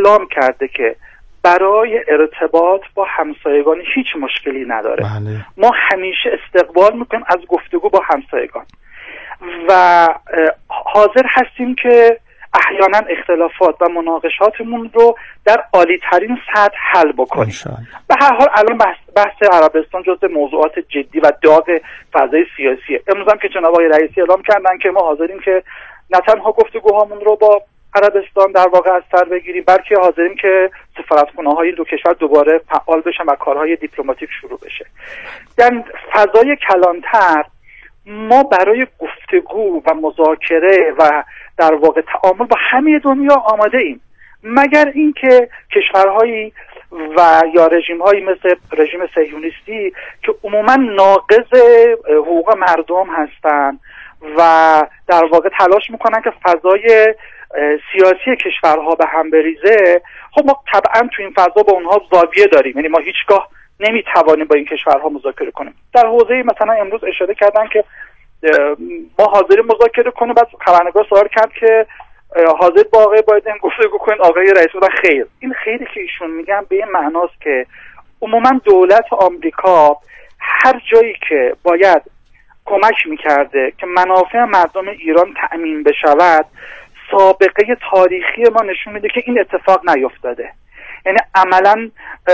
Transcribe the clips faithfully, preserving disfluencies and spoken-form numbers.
اعلام کرده که برای ارتباط با همسایگان هیچ مشکلی نداره. بله. ما همیشه استقبال میکنیم از گفتگو با همسایگان و حاضر هستیم که احیانا اختلافات و مناقشاتمون رو در عالی ترین سطح حل بکنیم. به هر حال الان بحث, بحث عربستان جزو موضوعات جدی و داغ فضای سیاسیه. امروز هم که جناب آقای رئیسی اعلام کردن که ما حاضریم که نه تنها گفتگوهامون رو با عربستان در واقع از سر بگیریم، بلکه حاضریم که سفارتخونه‌های دو کشور دوباره فعال بشن و کارهای دیپلماتیک شروع بشه. در فضای کلانتر ما برای گفتگو و مذاکره و در واقع تعامل با همه دنیا آماده ایم، مگر اینکه کشورهایی و یا رژیم‌هایی مثل رژیم صهیونیستی که عموما ناقض حقوق مردم هستند و در واقع تلاش میکنن که فضای سیاسی کشورها به هم بریزه. خب ما طبعا تو این فضا با اونها زاویه داریم، یعنی ما هیچگاه نمیتوانیم با این کشورها مذاکره کنیم. در حوزه مثلا امروز اشاره کردن که ما حاضریم مذاکره کنیم، بعد خبرنگار سوال کرد که حاضر با آقای بایدن گفتگو کنید، آقای رئیس بودن خیر. این خیری که ایشون میگن به این معناست که عموما دولت آمریکا هر جایی که باید کمک میکرده که منافع مردم ایران تأمین بشود، سابقه تاریخی ما نشون میده که این اتفاق نیفتاده. یعنی عملا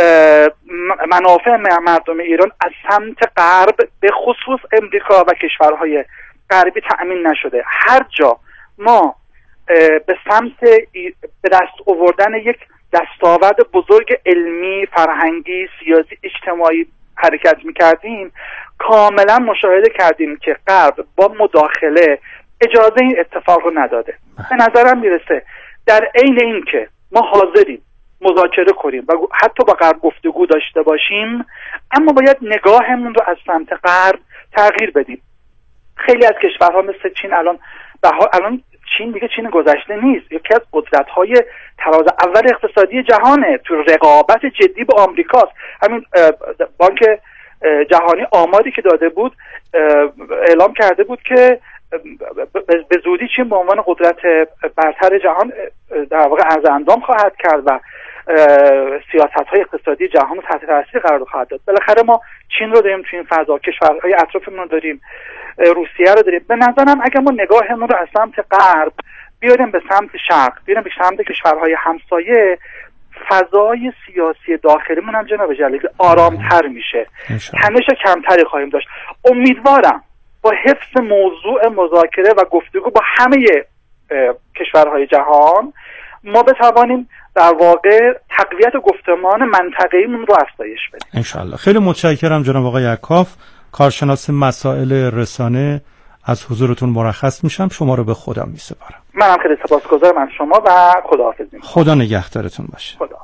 منافع مردم ایران از سمت غرب به خصوص امریکا و کشورهای غربی تأمین نشده. هر جا ما به سمت به دست آوردن یک دستاورد بزرگ علمی، فرهنگی، سیاسی، اجتماعی حرکت میکردیم، کاملا مشاهده کردیم که غرب با مداخله اجازه این اتفاق رو نداده. به نظرم میرسه در عین این که ما حاضریم مذاکره کنیم و حتی با غرب گفتگو داشته باشیم، اما باید نگاهمون رو از سمت غرب تغییر بدیم. خیلی از کشورها مثل چین الان الان چین دیگه چین گذشته نیست، یکی از قدرت‌های تراز اول اقتصادی جهانه، تو رقابت جدی با آمریکاست. همین بانک جهانی آماری که داده بود اعلام کرده بود که به زودی چین به عنوان قدرت برتر جهان در واقع عرض اندام خواهد کرد و سیاست‌های اقتصادی جهان رو تحت تاثیر قرار خواهد داد. بالاخره ما چین رو داریم تو این فضا، کشورهای اطرافمون رو داریم، روسیه رو داریم. به نظرم اگر ما نگاهمون رو از سمت غرب بیاریم به سمت شرق، بیاریم به سمت کشورهای همسایه، فضای سیاسی داخلیمون هم جناب جلیلی آرامتر میشه، تنش کمتری خواهیم داشت. امیدوارم با حفظ موضوع مذاکره و گفتگو با همه کشورهای جهان ما بتوانیم در واقع تقویت گفتمان منطقه‌ایمون رو افزایش بدیم. انشالله. خیلی متشکرم جناب آقای عکاف، کارشناس مسائل رسانه، از حضورتون مرخص میشم. شما رو به خدا میسپارم. منم خیلی سپاسگزارم از شما و خداحافظ میکنم. خدا نگهدارتون باشه. خدا.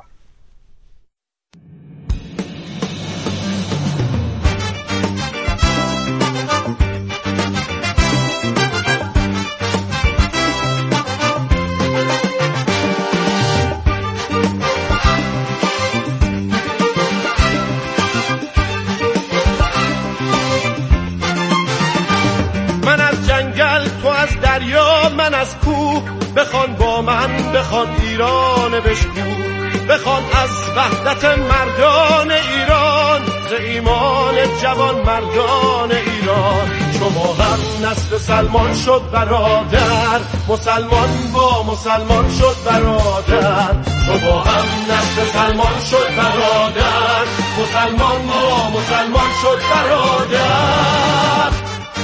من از کوه بخوان با من، بخوان ایران بشکو، بخوان از وحدت مردان ایران، ز ایمان جوان مردان ایران. شما هم نسل سلمان شد برادر، مسلمان با مسلمان شد برادر. شما هم نسل سلمان شد برادر، مسلمان با مسلمان شد برادر.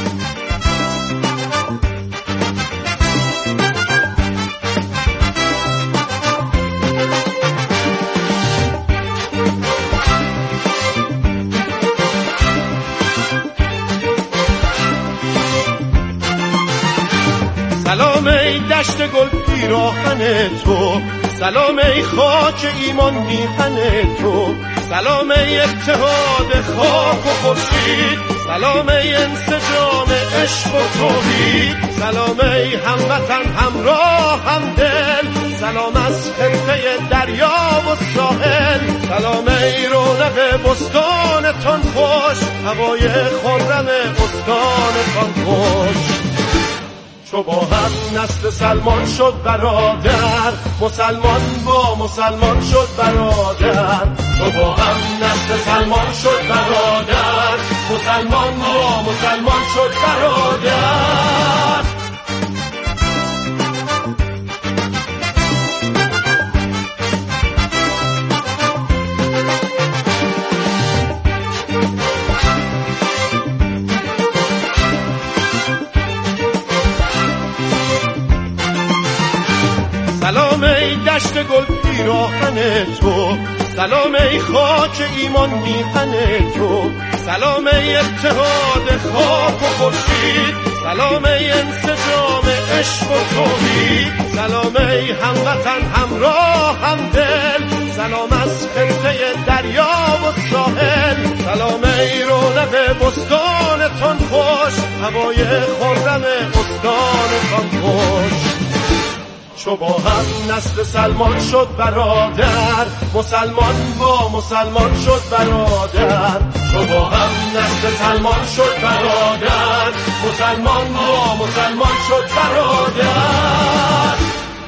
سلام ای دشت گل پیراهن تو، سلام ای خاک ایمان میهن تو، سلام ای اتحاد خاک و خورشید، سلام ای انسجام عشق و توحید، سلام ای هموطن همراه همدل، سلام از حلقه دریا و ساحل، سلام ای رونق بستانتان خوش، هوای خرم بستانتان خوش. چو با هم نسل سلمان شد برادر، مسلمان با مسلمان شد برادر. چو با هم نسل سلمان شد برادر، مسلمان با مسلمان شد برادر. سلام ای دشت گل پیراهن تو، سلام ای خاک ایمان میهن تو، سلام ای اتحاد خاک و خورشید، سلام ای انسجام عشق و توحید، سلام ای هموطن همراه همدل، سلام از خطه دریا و ساحل، سلام ای رونق بستانتان خوش، هوای خرم استانتان خوش. چو با هم نسل سلمان شد برادر، مسلمان با مسلمان شد برادر. چو با هم نسل سلمان شد برادر، مسلمان با مسلمان شد برادر.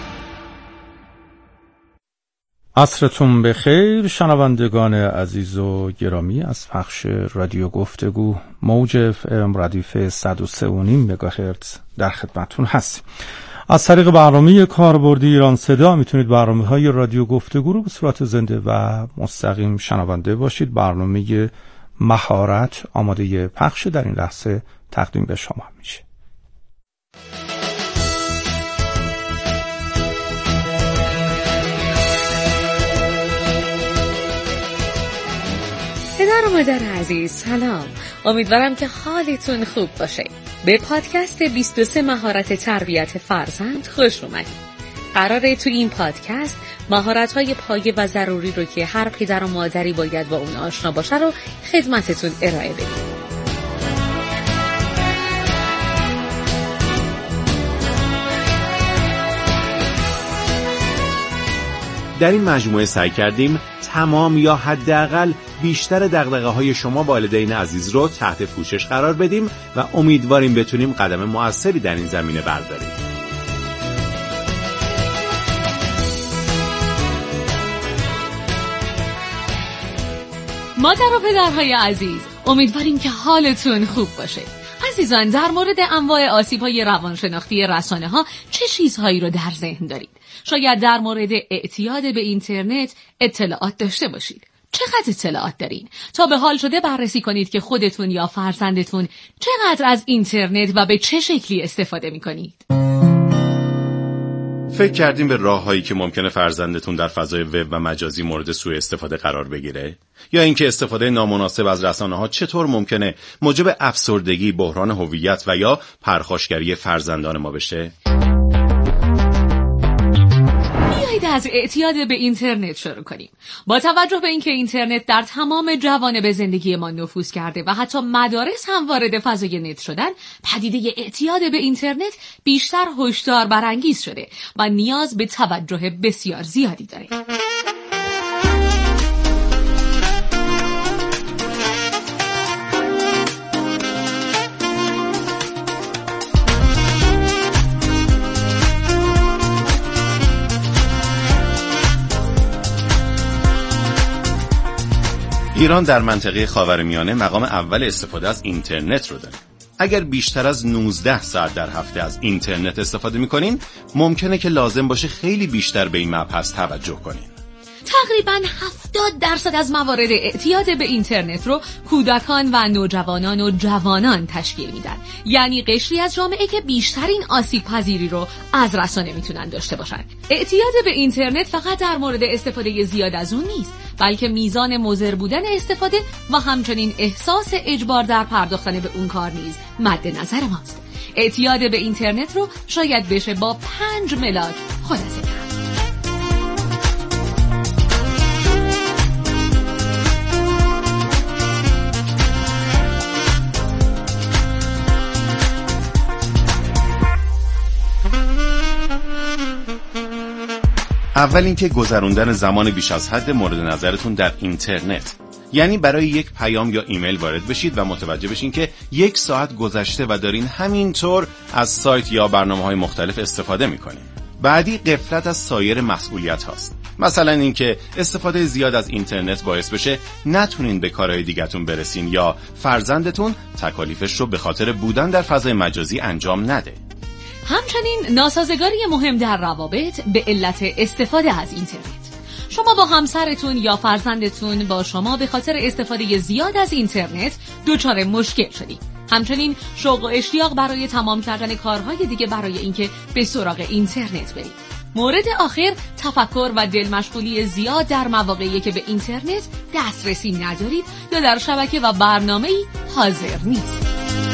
عصرتون بخیر شنوندگان عزیز و گرامی از پخش رادیو گفتگو موج اف ام ردیف صد و سه و نیم مگاهرتز در خدمتتون هستیم. از طریق برنامه کاربردی ایران صدا میتونید برنامه‌های رادیو گفتگو رو به صورت زنده و مستقیم شنونده باشید. برنامه مهارت آماده پخش در این لحظه تقدیم به شما میشه. پدر و مادر عزیز سلام، امیدوارم که حالتون خوب باشه. به پادکست بیست و سه مهارت تربیت فرزند خوش اومدید. قراره تو این پادکست مهارت‌های پایه و ضروری رو که هر پدر و مادری باید با اون آشنا باشه رو خدمتتون ارائه بدیم. در این مجموعه سعی کردیم تمام یا حداقل بیشتر دغدغه‌های شما والدین عزیز رو تحت پوشش قرار بدیم و امیدواریم بتونیم قدم مؤثری در این زمینه برداریم. مادر و پدرهای عزیز، امیدواریم که حالتون خوب باشه. عزیزان، در مورد انواع آسیب‌های روانشناختی رسانه‌ها چه چیزهایی رو در ذهن دارید؟ شاید در مورد اعتیاد به اینترنت اطلاعات داشته باشید. چقدر اطلاعات دارین؟ تا به حال شده بررسی کنید که خودتون یا فرزندتون چقدر از اینترنت و به چه شکلی استفاده می‌کنید؟ فکر کردیم به راه‌هایی که ممکنه فرزندتون در فضای وب و مجازی مورد سوء استفاده قرار بگیره؟ یا اینکه استفاده نامناسب از رسانه‌ها چطور ممکنه موجب افسردگی، بحران هویت و یا پرخاشگری فرزندان ما بشه؟ از اعتیاد به اینترنت شروع کنیم. با توجه به اینکه اینترنت در تمام جوانب زندگی ما نفوذ کرده و حتی مدارس هم وارد فضای نت شدن، پدیده اعتیاد به اینترنت بیشتر هشدار برانگیز شده و نیاز به توجه بسیار زیادی داره. ایران در منطقه خاورمیانه مقام اول استفاده از اینترنت رو داره. اگر بیشتر از نوزده ساعت در هفته از اینترنت استفاده می‌کنین، ممکنه که لازم باشه خیلی بیشتر به این مبحث توجه کنین. تقریباً هفتاد درصد از موارد اعتیاد به اینترنت رو کودکان و نوجوانان و جوانان تشکیل میدن. یعنی قشری از جامعه که بیشترین آسیب پذیری رو از رسانه میتونن داشته باشن. اعتیاد به اینترنت فقط در مورد استفاده زیاد از اون نیست، بلکه میزان مضر بودن استفاده و همچنین احساس اجبار در پرداختن به اون کار نیز مد نظر ماست. اعتیاد به اینترنت رو شاید بشه با پنج ملاک خلاصه کرد. اول اینکه گذروندن زمان بیش از حد مورد نظرتون در اینترنت. یعنی برای یک پیام یا ایمیل وارد بشید و متوجه بشین که یک ساعت گذشته و دارین همینطور از سایت یا برنامه‌های مختلف استفاده می‌کنین. بعدی غفلت از سایر مسئولیت هاست. مثلا اینکه استفاده زیاد از اینترنت باعث بشه نتونین به کارهای دیگه‌تون برسین یا فرزندتون تکالیفش رو به خاطر بودن در فضای مجازی انجام نده. همچنین ناسازگاری مهم در روابط به علت استفاده از اینترنت. شما با همسرتون یا فرزندتون با شما به خاطر استفاده زیاد از اینترنت دچار مشکل شدید. همچنین شوق و اشتیاق برای تمام کردن کارهای دیگه برای اینکه به سراغ اینترنت برید. مورد آخر تفکر و دل مشغولی زیاد در مواقعی که به اینترنت دسترسی ندارید یا در شبکه و برنامه‌ای حاضر نیست.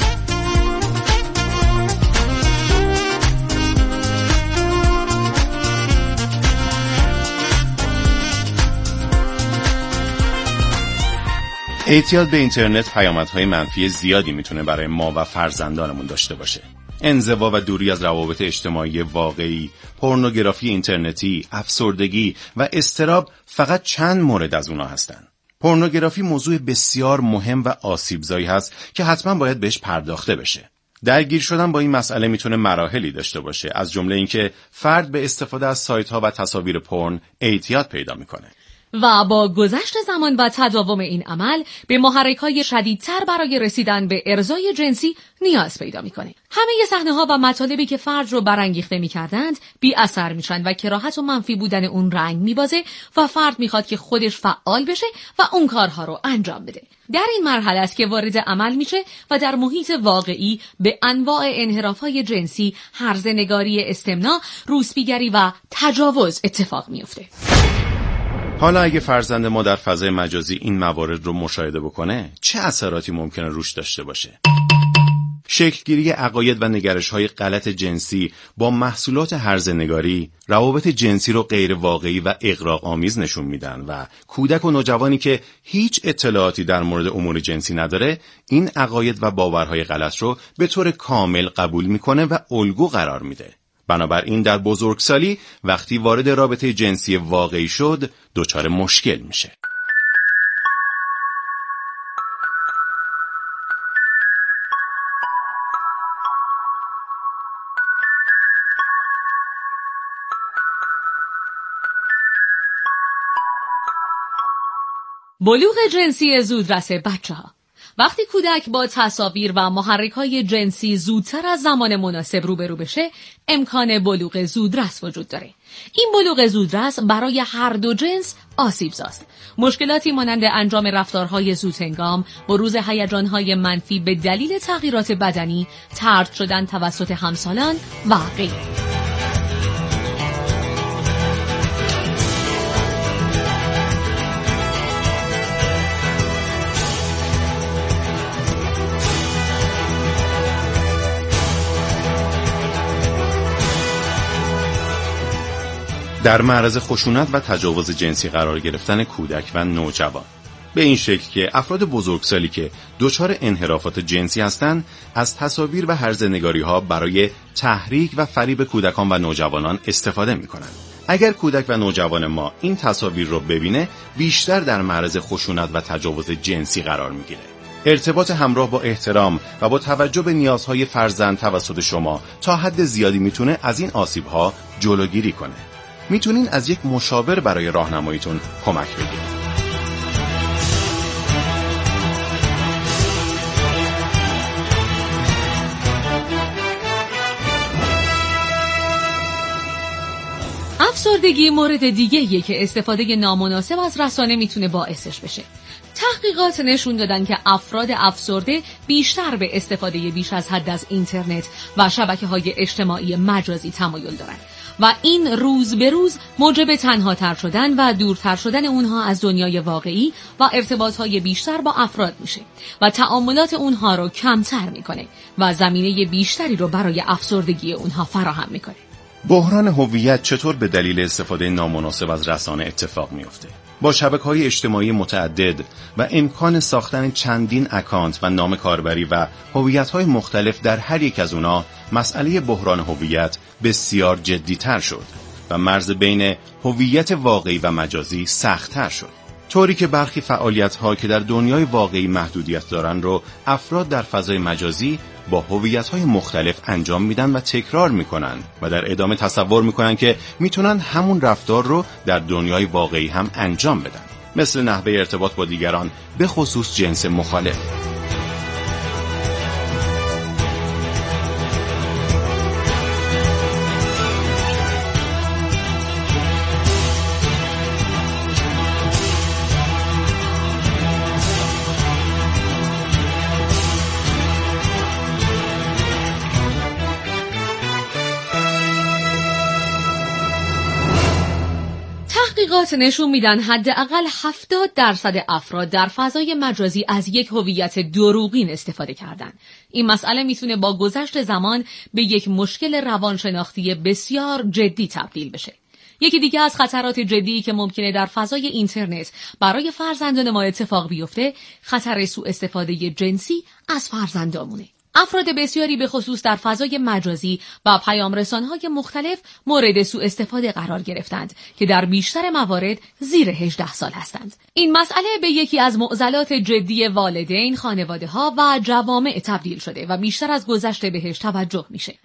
اعتیاد به اینترنت پیامدهای منفی زیادی میتونه برای ما و فرزندانمون داشته باشه. انزوا و دوری از روابط اجتماعی واقعی، پورنوگرافی اینترنتی، افسردگی و اضطراب فقط چند مورد از اونها هستن. پورنوگرافی موضوع بسیار مهم و آسیبزایی هست که حتما باید بهش پرداخته بشه. درگیر شدن با این مسئله میتونه مراحلی داشته باشه، از جمله اینکه فرد به استفاده از سایت‌ها و تصاویر پورن اعتیاد پیدا میکنه. و با گذشت زمان و تداوم این عمل به محرک‌های شدیدتر برای رسیدن به ارضای جنسی نیاز پیدا می‌کنه. همه صحنه‌ها و مطالبی که فرد رو برانگیخته می‌کردند بی اثر میشن و کراهت و منفی بودن اون رنگ می‌بازه و فرد می‌خواد که خودش فعال بشه و اون کارها رو انجام بده. در این مرحله است که وارد عمل میشه و در محیط واقعی به انواع انحراف‌های جنسی، هرزه‌نگاری استمناء، روسپیگری و تجاوز اتفاق می‌افته. حالا اگه فرزند ما در فضای مجازی این موارد رو مشاهده بکنه، چه اثراتی ممکنه روش داشته باشه؟ شکلگیری عقاید و نگرش‌های غلط جنسی با محصولات هرزه‌نگاری، روابط جنسی رو غیر واقعی و اغراق‌آمیز نشون میدن و کودک و نوجوانی که هیچ اطلاعاتی در مورد امور جنسی نداره، این عقاید و باورهای غلط رو به طور کامل قبول میکنه و الگو قرار میده. بنابراین در بزرگسالی وقتی وارد رابطه جنسی واقعی شد دچار مشکل میشه. بلوغ جنسی زودرس بچه‌ها. وقتی کودک با تصاویر و محرک‌های جنسی زودتر از زمان مناسب روبرو بشه، امکان بلوغ زودرس وجود داره. این بلوغ زودرس برای هر دو جنس آسیبزاست. مشکلاتی مانند انجام رفتارهای زودهنگام، بروز هیجان‌های منفی به دلیل تغییرات بدنی، طرد شدن توسط همسالان و غیره. در معرض خشونت و تجاوز جنسی قرار گرفتن کودک و نوجوان، به این شکل که افراد بزرگسالی که دچار انحرافات جنسی هستند از تصاویر و هرزه‌نگاری‌ها برای تحریک و فریب کودکان و نوجوانان استفاده می‌کنند. اگر کودک و نوجوان ما این تصاویر رو ببینه، بیشتر در معرض خشونت و تجاوز جنسی قرار می‌گیره. ارتباط همراه با احترام و با توجه به نیازهای فرزند توسط شما تا حد زیادی میتونه از این آسیب‌ها جلوگیری کنه. میتونین از یک مشاور برای راهنماییتون کمک بگیرید. افسردگی مورد دیگه‌ایه که استفاده نامناسب از رسانه میتونه باعثش بشه. تحقیقات نشون دادن که افراد افسرده بیشتر به استفاده بیش از حد از اینترنت و شبکه‌های اجتماعی مجازی تمایل دارن و این روز به روز موجب تنها تر شدن و دورتر شدن اونها از دنیای واقعی و ارتباطهای بیشتر با افراد میشه و تعاملات اونها رو کمتر میکنه و زمینه بیشتری رو برای افسردگی اونها فراهم میکنه. بحران هویت چطور به دلیل استفاده نامناسب از رسانه اتفاق میفته؟ با شبکه‌های اجتماعی متعدد و امکان ساختن چندین اکانت و نام کاربری و هویت‌های مختلف در هر یک از اونها، مسئله بحران هویت بسیار جدی‌تر شد و مرز بین هویت واقعی و مجازی سخت‌تر شد. طوری که برخی فعالیت‌ها که در دنیای واقعی محدودیت دارن رو افراد در فضای مجازی با هویت‌های مختلف انجام میدن و تکرار میکنن و در ادامه تصور میکنن که میتونن همون رفتار رو در دنیای واقعی هم انجام بدن، مثل نحوه ارتباط با دیگران، به خصوص جنس مخالف. تحقیقات نشون میدن حداقل هفتاد درصد افراد در فضای مجازی از یک هویت دروغین استفاده کردن. این مسئله میتونه با گذشت زمان به یک مشکل روانشناختی بسیار جدی تبدیل بشه. یکی دیگه از خطرات جدی که ممکنه در فضای اینترنت برای فرزندان ما اتفاق بیفته، خطر سوء استفاده جنسی از فرزندامونه. افراد بسیاری به خصوص در فضای مجازی و پیام رسانه‌های مختلف مورد سوء استفاده قرار گرفتند که در بیشتر موارد زیر هجده سال هستند. این مسئله به یکی از معضلات جدی والدین، خانواده‌ها و جوامع تبدیل شده و بیشتر از گذشته بهش توجه میشه.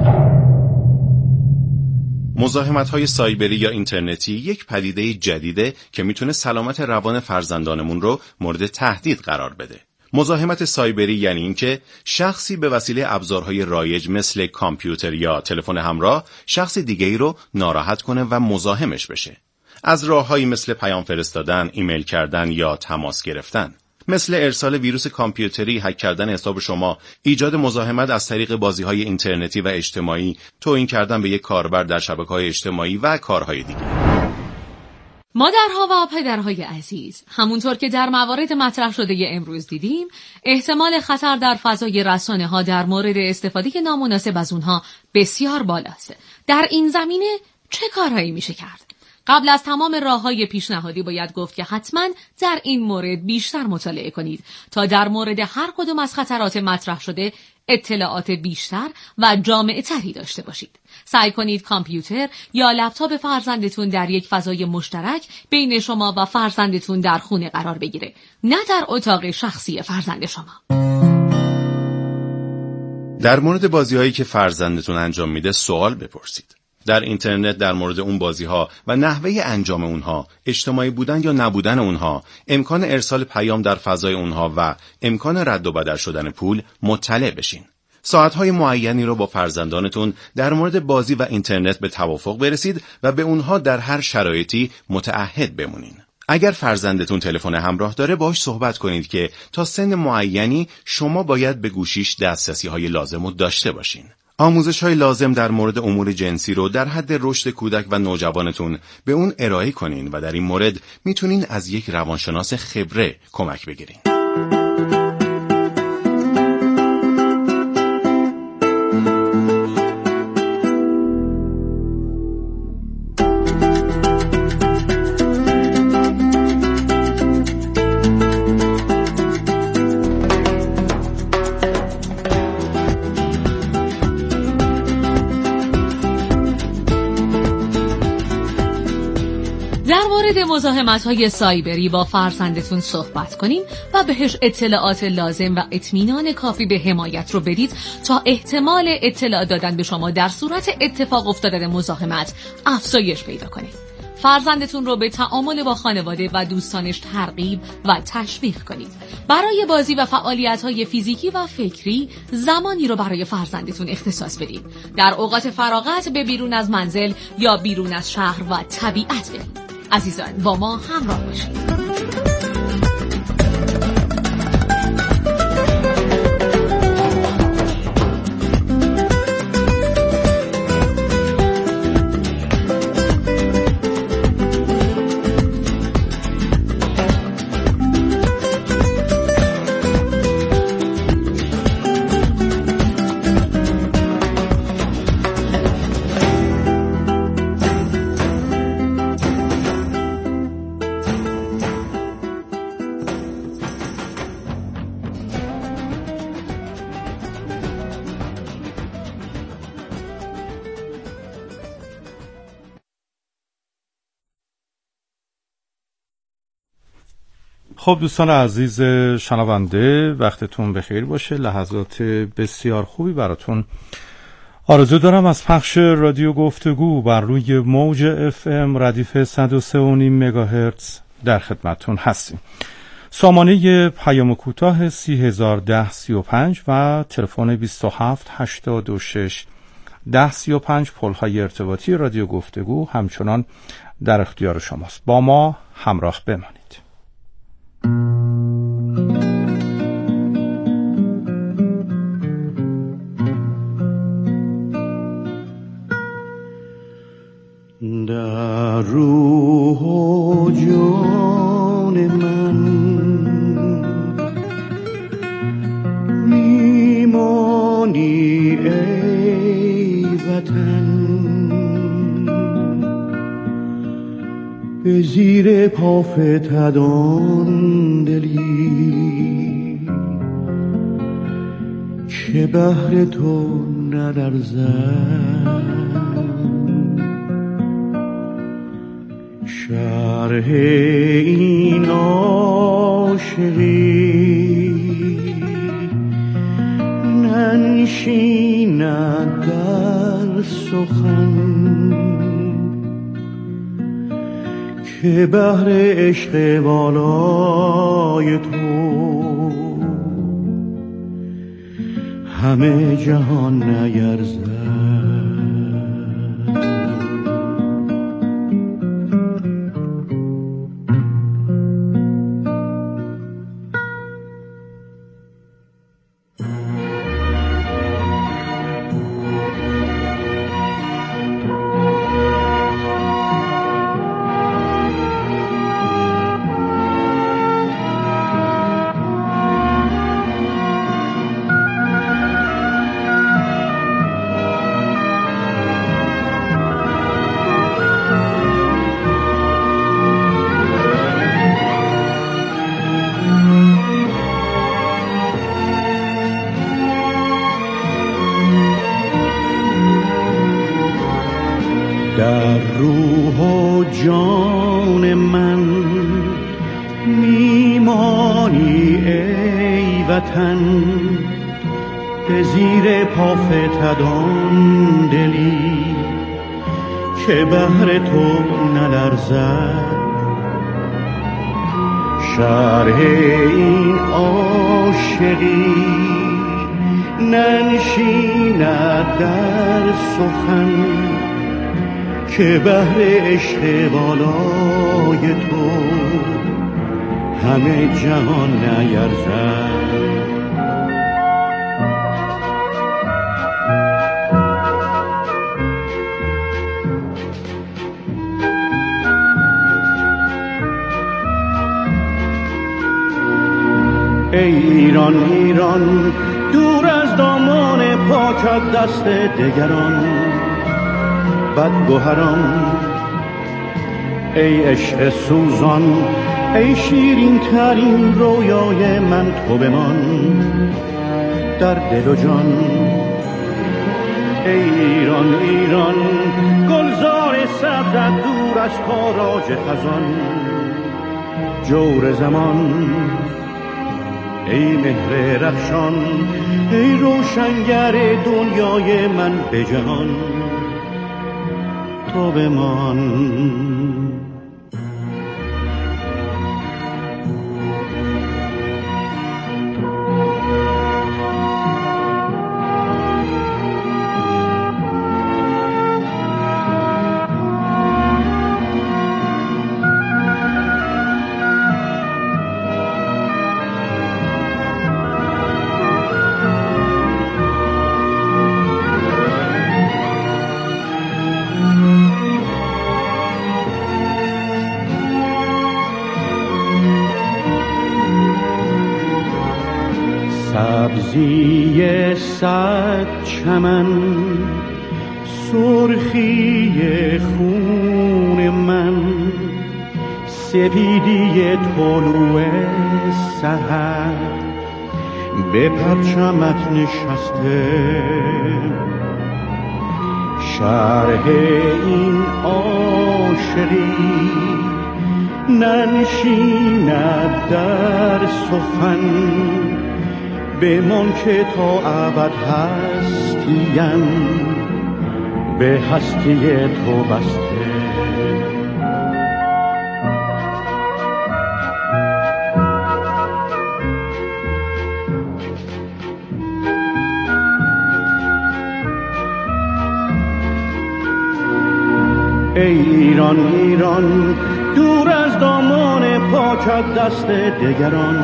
مزاحمت‌های سایبری یا اینترنتی یک پدیده جدیده که میتونه سلامت روان فرزندانمون رو مورد تهدید قرار بده. مزاحمت سایبری یعنی اینکه شخصی به وسیله ابزارهای رایج مثل کامپیوتر یا تلفن همراه شخص دیگه‌ای رو ناراحت کنه و مزاحمش بشه. از راه‌هایی مثل پیام فرستادن، ایمیل کردن یا تماس گرفتن، مثل ارسال ویروس کامپیوتری، هک کردن حساب شما، ایجاد مزاحمت از طریق بازی‌های اینترنتی و اجتماعی، توهین کردن به یک کاربر در شبکه‌های اجتماعی و کارهای دیگه. مادرها و پدرهای عزیز، همونطور که در موارد مطرح شده امروز دیدیم، احتمال خطر در فضای رسانه‌ها در مورد استفاده نامناسب از اونها بسیار بالاست. در این زمینه چه کارهایی میشه کرد؟ قبل از تمام راه‌های پیشنهادی باید گفت که حتما در این مورد بیشتر مطالعه کنید تا در مورد هر کدوم از خطرات مطرح شده اطلاعات بیشتر و جامع‌تری داشته باشید. سعی کنید کامپیوتر یا لپتاپ فرزندتون در یک فضای مشترک بین شما و فرزندتون در خونه قرار بگیره، نه در اتاق شخصی فرزند شما. در مورد بازی‌هایی که فرزندتون انجام میده سوال بپرسید. در اینترنت در مورد اون بازی‌ها و نحوه انجام اونها، اجتماعی بودن یا نبودن اونها، امکان ارسال پیام در فضای اونها و امکان رد و بدل شدن پول مطلع بشین. ساعت‌های معینی رو با فرزندانتون در مورد بازی و اینترنت به توافق برسید و به اونها در هر شرایطی متعهد بمونین. اگر فرزندتون تلفن همراه داره باهاش صحبت کنید که تا سن معینی شما باید به گوشیش دسترسی‌های لازم رو داشته باشین. آموزش‌های لازم در مورد امور جنسی رو در حد رشد کودک و نوجوانتون به اون ارائه کنین و در این مورد میتونین از یک روانشناس خبره کمک بگیرین. مزاحمت‌های سایبری با فرزندتون صحبت کنیم و بهش اطلاعات لازم و اطمینان کافی به حمایت رو بدید تا احتمال اطلاع دادن به شما در صورت اتفاق افتادن مزاحمت افزایش پیدا کنه. فرزندتون رو به تعامل با خانواده و دوستانش ترغیب و تشویق کنید. برای بازی و فعالیت‌های فیزیکی و فکری زمانی رو برای فرزندتون اختصاص بدید. در اوقات فراغت به بیرون از منزل یا بیرون از شهر و طبیعت برید. عزیزان با ما همراه باشید. خب دوستان عزیز شنونده، وقتتون بخیر باشه. لحظات بسیار خوبی براتون آرزو دارم از پخش رادیو گفتگو بر روی موج اف ام ردیف صد و سه و نیم مگاهرتز در خدمتتون هستیم. سامانه پیام کوتاه سی هزار ده سی و پنج و تلفن بیست و هفت هشتاد و شش ده سی و پنج پل‌های ارتباطی رادیو گفتگو همچنان در اختیار شماست. با ما همراه بمانید. در روح و جان من میمانی ای وطن، به زیر پا فتدان دلی که بهر تو نلرزد. شرح این عاشقی ننشیند در سخن، که بهر عشق والای تو همه جهان نیرزد. در روح و جان من میمانی ای وطن، به زیر پا فتدان دلی که بهر تو نلرزد. شرح این عاشقی ننشیند در سخن، که بهر عشق بالای تو همه جهان نیرزد. ای ایران ایران دور از دامان پاکت دست دگران، بدگوهران ای عشق سوزان، ای شیرین ترین رویای من تو بمان در دل و جان. ای ایران ایران گلزار سبزت دور از تاراج خزان، جور زمان ای مهر رخشان، ای روشنگر دنیای من به جهان تو بمان. سبزی صد چمن، سرخی خون من، سپیدی طلوع سحر به پرچمت نشسته. شرح این عاشقی ننشیند در سخن بمان که تا ابد هستیم به هستی تو بسته. ای ایران ایران دور از دامان پاکت دست دگران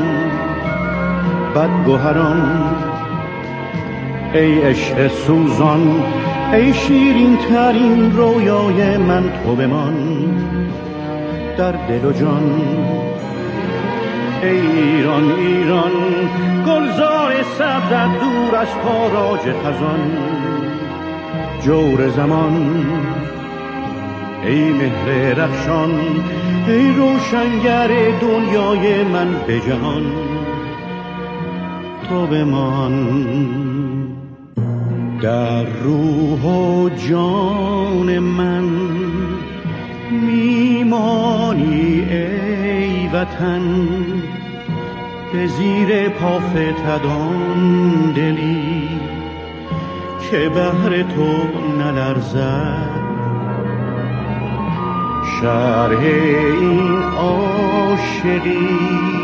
بدگوهران، ای عشق سوزان ای شیرین ترین رویای من تو بمان در دل و جان. ای ایران ایران گلزار سبزت دور از تاراج خزان جور زمان. ای مهر رخشان ای روشنگر دنیای من به جهان تو بمان در روح و جان من میمانی ای وطن به زیر پا فتدان دلی که بهر تو نلرزد. شرح این عاشقی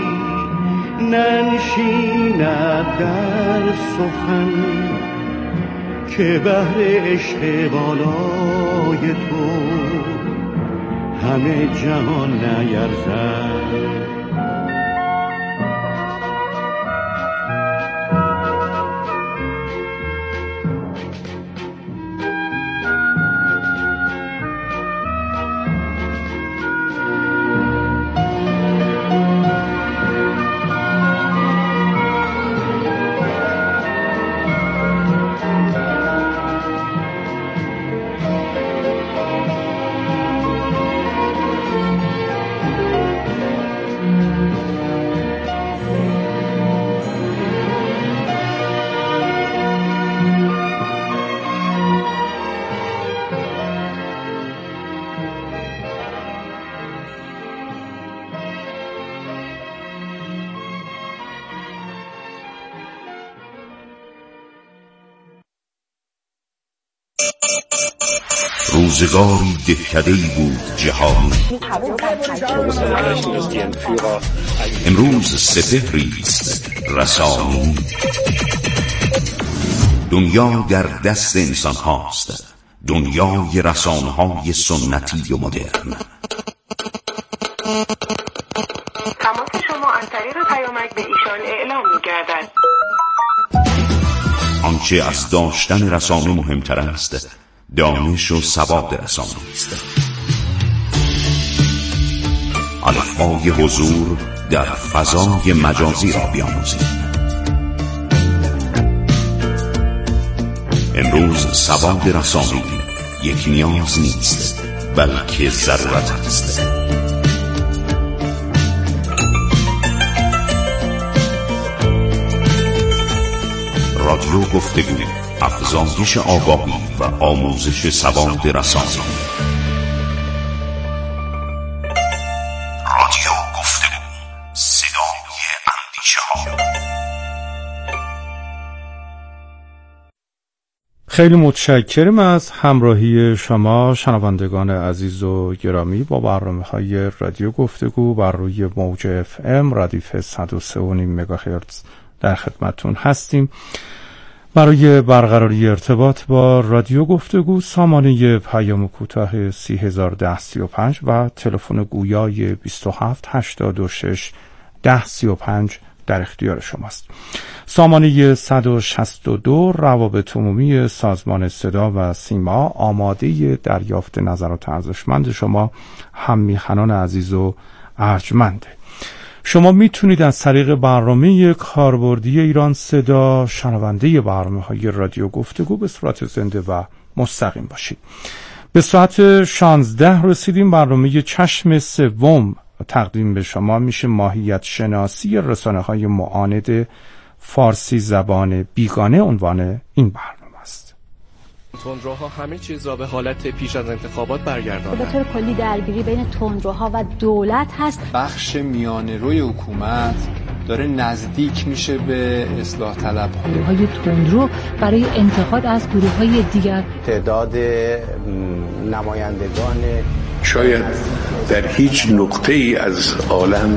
ننشیند در سخن که بهر عشق بالای تو همه جهان نیرزد. روزگاری دهکده‌ای بود جهان، امروز سپهری است رسانی. دنیا در دست انسان هاست، دنیای رسانه های سنتی و مدرن. تماس شما از طریق پیامک به ایشان اعلام می‌گردد. آنچه از داشتن رسانه مهمتر است دانش و سواد رسانه است. الفبای حضور در فضای مجازی را بیاموزید. امروز سواد رسانه‌ای یک نیاز نیست بلکه ضرورت است. رادیو گفتگو، افزایش آگاهی و آموزش سواد رسانه‌ای. رادیو گفتگو، صدای اندیشه‌ها. خیلی متشکرم از همراهی شما شنوندگان عزیز و گرامی با برنامه‌های رادیو گفتگو بر روی موج اف ام ردیف صد و سه و نیم مگاهرتز در خدمتتون هستیم. برای برقراری ارتباط با رادیو گفتگو سامانه پیام کوتاه سی هزار ده سی و پنج و تلفن گویای بیست و هفت هشتاد و شش ده سی و پنج در اختیار شماست. سامانه صد و شصت و دو روابط عمومی سازمان صدا و سیما آماده دریافت نظرات ارزشمند شما هم میهنان عزیز و ارجمنده. شما میتونید از طریق برنامه کاربردی ایران صدا شنونده برنامه‌های رادیو گفتگو به صورت زنده و مستقیم باشید. به ساعت شانزده رسیدیم. برنامه چشم سوم تقدیم به شما میشه. ماهیت شناسی رسانه‌های معاند فارسی زبان بیگانه عنوان این برنامه است. تندروها همه چیز را به حالت پیش از انتخابات برگرداندند. به طور کلی درگیری بین تندروها و دولت هست. بخش میانه روی حکومت داره نزدیک میشه به اصلاح طلب. گروه‌های تندرو برای انتقاد از گروه‌های دیگر. تعداد نمایندگان شاید در هیچ نقطه‌ای از عالم